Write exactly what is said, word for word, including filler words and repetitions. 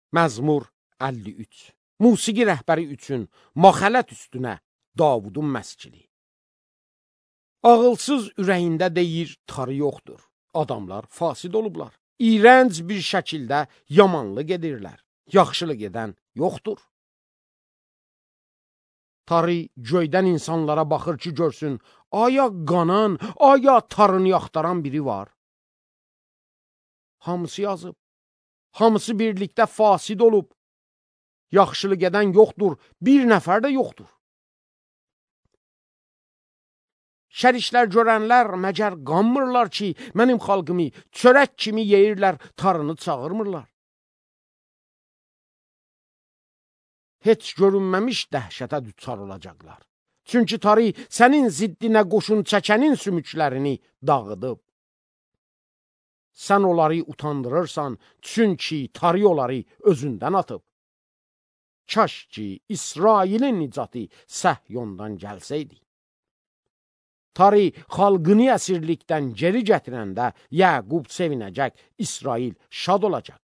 Məzmur əlli üç. Musiqi rəhbəri üçün maxələt üstünə Davudun məscidi. Ağılsız ürəyində deyir, tarı yoxdur. Adamlar fasid olublar. İrənc bir şəkildə yamanlıq edirlər. Yaxşılıq edən yoxdur. Tarı göydən insanlara baxır ki, görsün, aya qanan, aya tarını yaxtaran biri var. Hamısı yazıb. Hamısı birlikdə fasid olub. Yaxşılıq edən yoxdur, bir nəfər də yoxdur. Şər işlər görənlər məgər qanmırlar ki, mənim xalqımı çörək kimi yeyirlər, tarını çağırmırlar. Heç görünməmiş dəhşətə düçar olacaqlar. Çünki tarı sənin ziddinə qoşun çəkənin sümüklərini dağıdıb. Sən onları utandırırsan, çünki tarı onları özündən atıb. Kaş ki, İsrailin nicatı Səhyondan gəlsəydi. Tarı xalqını əsirlikdən geri gətirəndə Yəqub sevinəcək, İsrail şad olacaq.